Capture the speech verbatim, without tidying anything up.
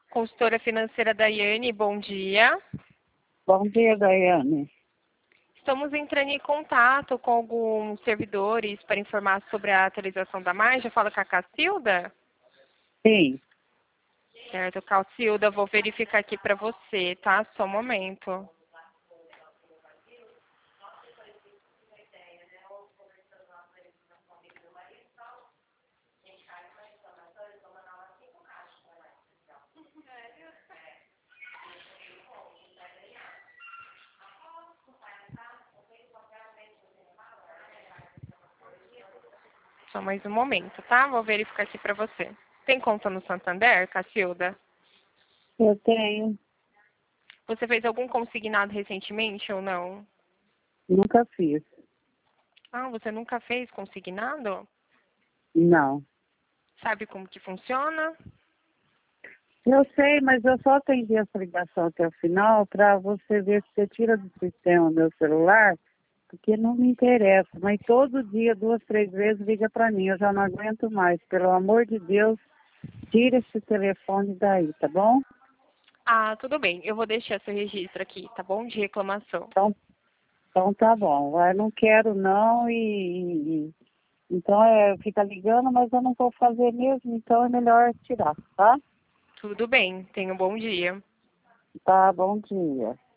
Consultora financeira Daiane, bom dia. Bom dia, Daiane. Estamos entrando em contato com alguns servidores para informar sobre a atualização da margem. Fala com a Cacilda? Sim. Certo, Cacilda, vou verificar aqui para você, tá? Só um momento. Só mais um momento, tá? Vou verificar aqui para você. Tem conta no Santander, Cacilda? Eu tenho. Você fez algum consignado recentemente ou não? Nunca fiz. Ah, você nunca fez consignado? Não. Sabe como que funciona? Eu sei, mas eu só atendi essa ligação até o final para você ver se você tira do sistema meu celular, porque não me interessa. Mas todo dia, duas, três vezes, liga para mim. Eu já não aguento mais. Pelo amor de Deus, tira esse telefone daí, tá bom? Ah, tudo bem. Eu vou deixar seu registro aqui, tá bom? De reclamação. Então, então tá bom. Eu não quero não e... e- Então, é, fica ligando, mas eu não vou fazer mesmo, então é melhor tirar, tá? Tudo bem. Tenha um bom dia. Tá, bom dia.